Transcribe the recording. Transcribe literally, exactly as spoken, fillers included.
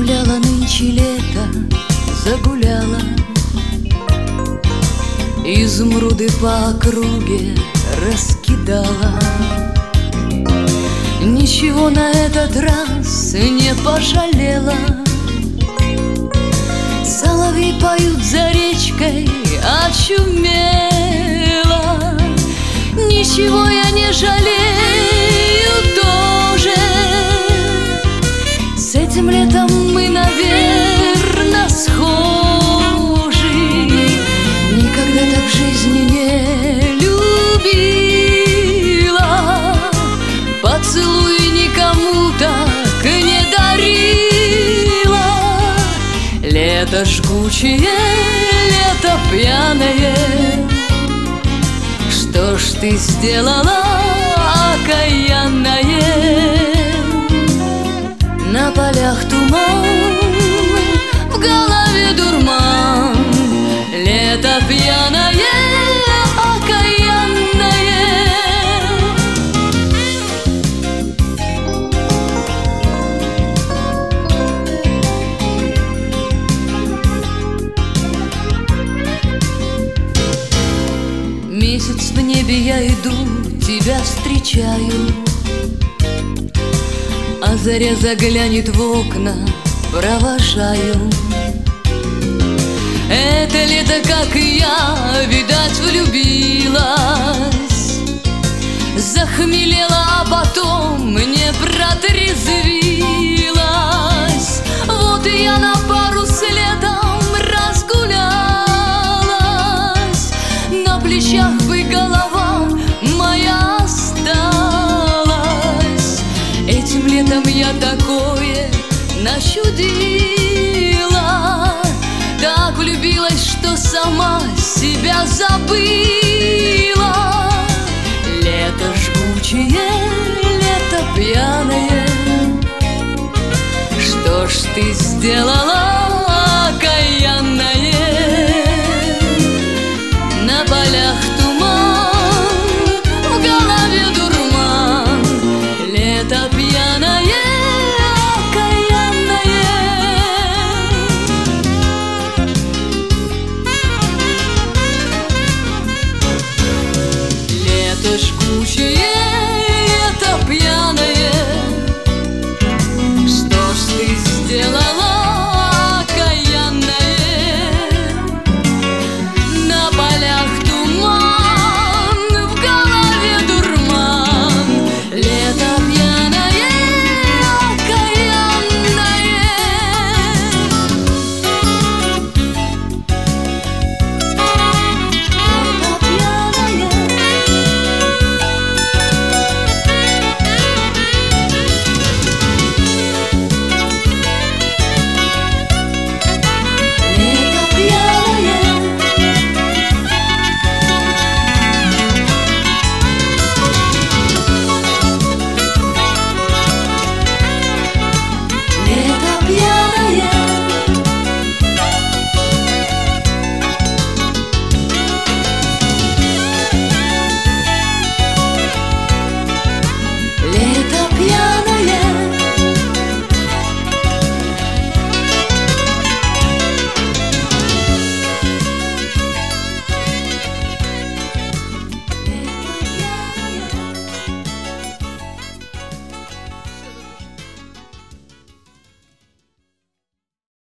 Загуляло нынче лето, загуляло. Изумруды по округе раскидала. Ничего на этот раз не пожалела. Соловьи поют за речкой, очумела. Ничего я не жалею тоже. С этим летом мы, наверно, схожи. Никогда так в жизни не любила. Поцелуй никому так не дарила. Лето жгучее, лето пьяное. Что ж ты сделала, окаянное? На полях туман, в голове дурман. Лето пьяное, окаянное. Месяц в небе, я иду, тебя встречаю. А заря заглянет в окна, провожаю. Это лето, как и я, видать, влюбилась. Захмелела, а потом не протрезвилась. Вот и я на пару с летом разгулялась. На плечах бы голова моя осталась. Этим летом я такое начудила. Так влюбилась, что сама себя забыла. Лето жгучее, лето пьяное. Что ж ты сделала,